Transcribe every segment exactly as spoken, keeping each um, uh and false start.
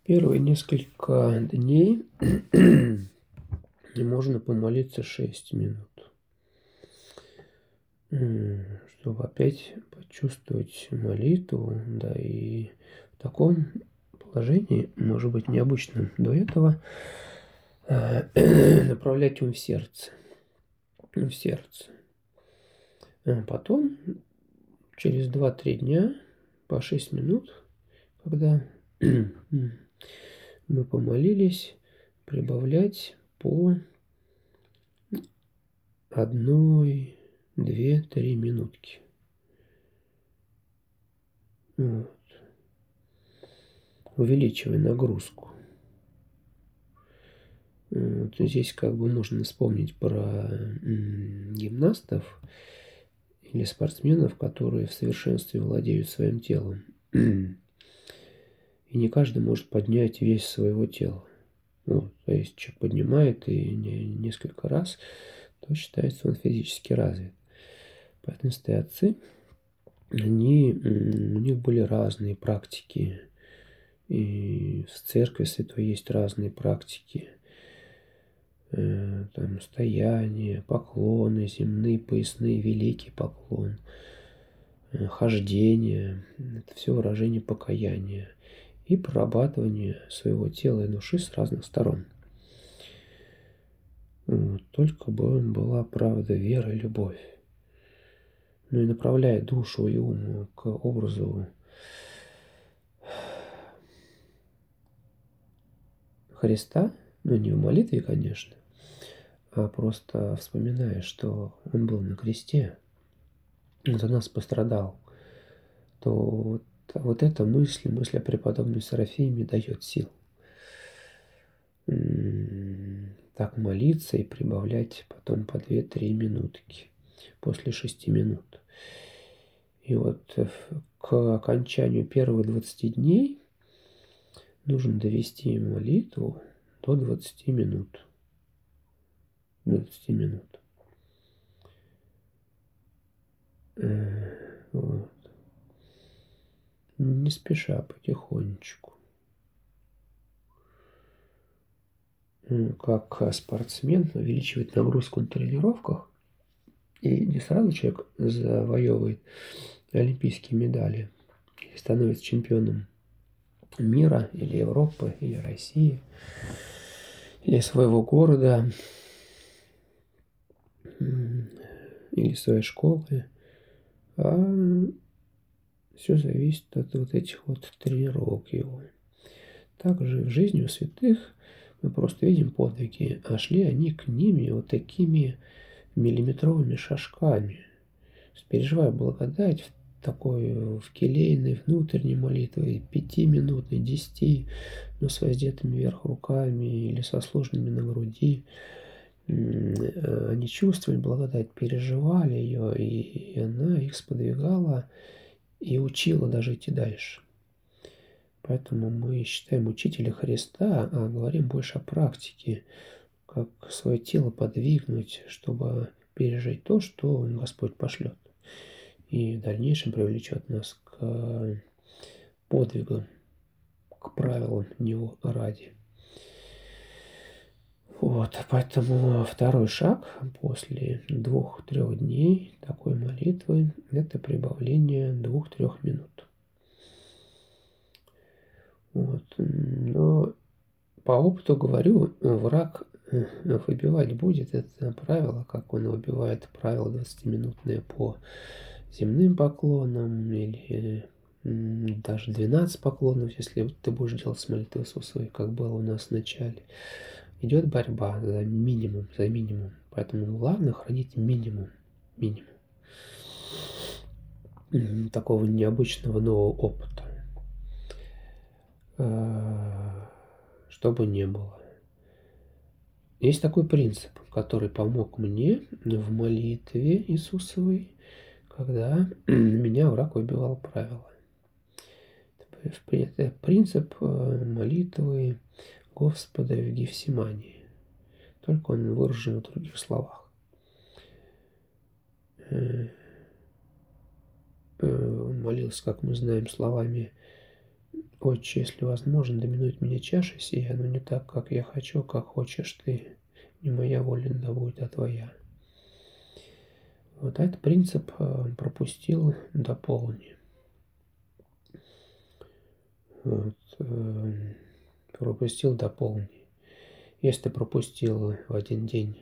Первые несколько дней можно помолиться шесть минут, чтобы опять почувствовать молитву, да, и в таком положении, может быть, необычном до этого, направлять ум в сердце, в сердце. А потом, через два-три дня, по шесть минут, когда мы помолились, прибавлять по одной, две, три минутки. Вот. Увеличивая нагрузку. Вот здесь как бы можно вспомнить про гимнастов или спортсменов, которые в совершенстве владеют своим телом. И не каждый может поднять вес своего тела. Вот. То есть человек поднимает и несколько раз, то считается он физически развит. Поэтому отцы, они, у них были разные практики. И в церкви святой есть разные практики. Там стояние, поклоны, земные, поясные, великий поклон, хождение. Это все выражение покаяния и прорабатывание своего тела и души с разных сторон. Вот. Только бы была правда, вера и любовь. Ну и направляя душу и ум к образу Христа, ну не в молитве, конечно, а просто вспоминая, что Он был на кресте, Он за нас пострадал, то вот, вот эта мысль, мысль о преподобном Серафиме дает сил. Так молиться и прибавлять потом по две-три минутки после шести минут. И вот к окончанию первых двадцати дней нужно довести молитву до двадцати минут. двадцати минут. Вот. Не спеша, потихонечку. Как спортсмен увеличивает нагрузку на тренировках, и не сразу человек завоевывает олимпийские медали и становится чемпионом мира или Европы, или России, или своего города, или своей школы, а все зависит от вот этих вот тренировок его. Также в жизни у святых мы просто видим подвиги, а шли они к ними вот такими миллиметровыми шажками, переживая благодать в такой в келейной внутренней молитве, пятиминутной, десяти, но с воздетыми вверх руками или со сложными на груди. Они чувствовали благодать, переживали ее, и она их сподвигала и учила даже идти дальше. Поэтому мы считаем учителя Христа, а говорим больше о практике, как свое тело подвигнуть, чтобы пережить то, что Господь пошлет. И в дальнейшем привлечет нас к подвигам, к правилам Него ради. Вот, поэтому второй шаг после двух-трех дней такой молитвы – это прибавление двух-трех минут. Вот. Но по опыту говорю, враг выбивать будет это правило, как он выбивает правило двадцатиминутное по земным поклонам или даже двенадцать поклонов, если ты будешь делать с молитвой Иисусовой, как было у нас в начале. Идет борьба за минимум, за минимум. Поэтому главное хранить минимум. Минимум. Такого необычного нового опыта. Чтобы не было. Есть такой принцип, который помог мне в молитве Иисусовой, когда меня враг выбивал правила. Это принцип молитвы Господа в Гефсимании. Только он выражен в других словах. Он молился, как мы знаем, словами Отче, если возможно, доминует меня чаша сия, но не так, как я хочу, как хочешь ты. Не моя воля, да будет, а твоя. Вот этот принцип пропустил, дополни. Вот, пропустил, дополни. Если ты пропустил в один день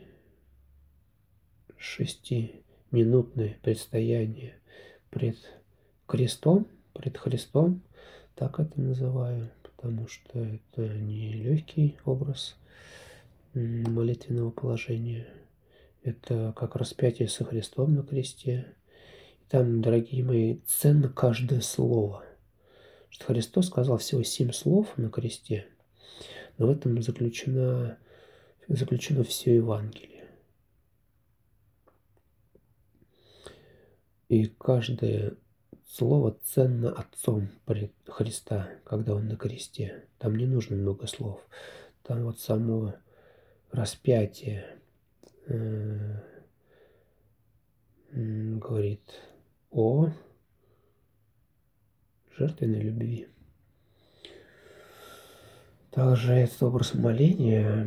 шестиминутное предстояние пред крестом, пред Христом, так это называю, потому что это не легкий образ молитвенного положения. Это как распятие со Христом на кресте. Там, дорогие мои, ценно каждое слово. Что Христос сказал всего семь слов на кресте, но в этом заключено, заключено все Евангелие. И каждое слово ценно Отцом пред Христа, когда Он на кресте. Там не нужно много слов. Там вот само распятие э, говорит о жертвенной любви. Также этот образ моления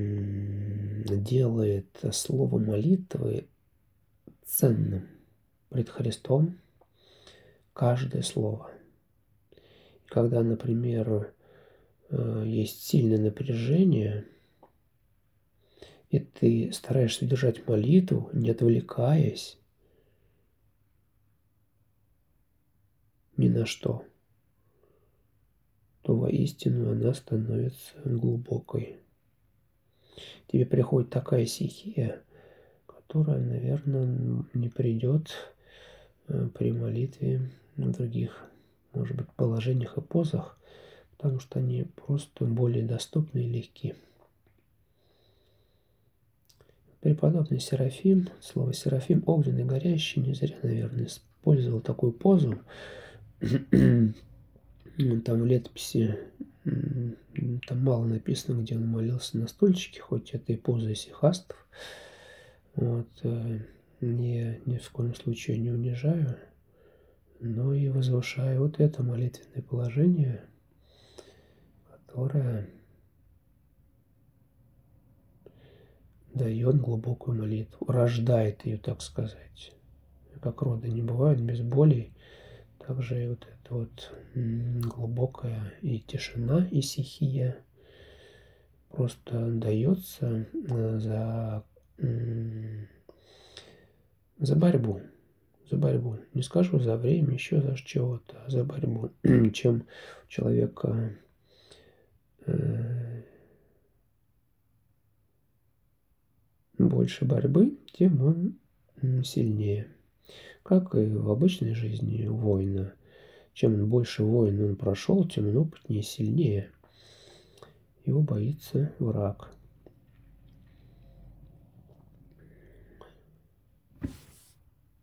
делает слово молитвы ценным пред Христом, каждое слово. Когда, например, есть сильное напряжение, и ты стараешься держать молитву, не отвлекаясь ни на что, то воистину она становится глубокой. Тебе приходит такая стихия, которая, наверное, не придет при молитве в других, может быть, положениях и позах, потому что они просто более доступны и легки. Преподобный Серафим, слово Серафим, огненный, горящий, не зря, наверное, использовал такую позу. Там в летописи там мало написано, где он молился на стульчике, хоть это и поза исихастов. Вот. Я ни в коем случае не унижаю, но и возвышаю вот это молитвенное положение, которое дает глубокую молитву, рождает ее, так сказать. Как роды не бывают без болей, также и вот эта вот глубокая и тишина, и стихия просто дается за, за борьбу. За борьбу. Не скажу за время, еще за чего-то, а за борьбу. Чем у человека э, больше борьбы, тем он сильнее. Как и в обычной жизни у воина. Чем больше воин он прошел, тем он опытнее и сильнее. Его боится враг.